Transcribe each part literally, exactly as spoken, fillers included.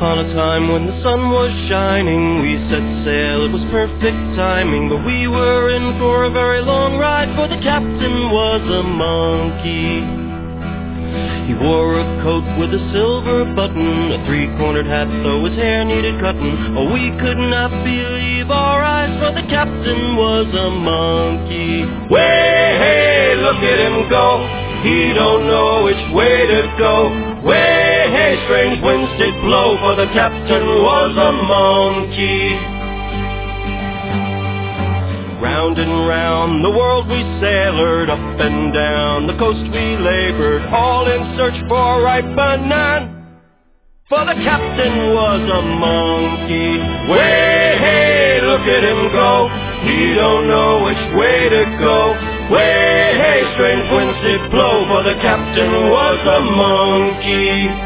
upon a time when the sun was shining, we set sail, it was perfect timing, but we were in for a very long ride, for the captain was a monkey. He wore a coat with a silver button, a three-cornered hat, though his hair needed cutting. Oh, we could not believe our eyes, for the captain was a monkey. Way, hey, look at him go, he don't know which way to go. Way, hey, strange winds did blow, for the captain was a monkey. Round and round the world we sailed, up and down the coast we labored, all in search for a ripe banana, for the captain was a monkey. Way, hey, look at him go, he don't know which way to go. Way, hey, strange winds did blow, for the captain was a monkey.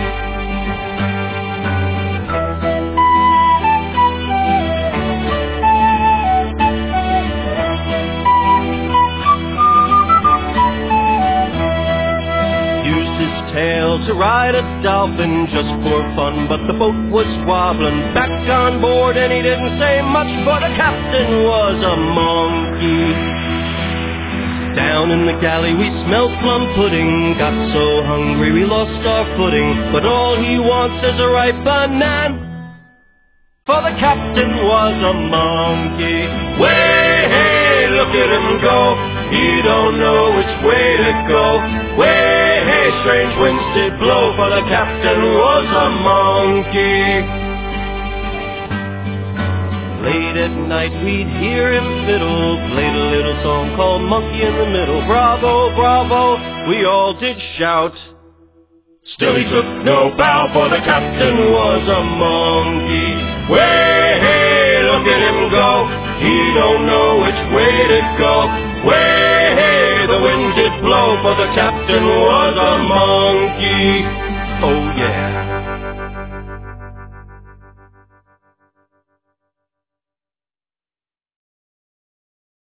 Tail to ride a dolphin just for fun, but the boat was wobbling back on board, and he didn't say much, for the captain was a monkey. Down in the galley we smelled plum pudding, got so hungry we lost our footing, but all he wants is a ripe banana, for the captain was a monkey. Way, hey, look at him go, he don't know which way to go. Way, hey, strange winds did blow, for the captain was a monkey. Late at night we'd hear him fiddle, played a little song called Monkey in the Middle. Bravo, bravo, we all did shout. Still he took no bow, for the captain was a monkey. Way, hey, look at him go, he don't know which way to go. Way, hey, the wind did blow, for the captain was a monkey.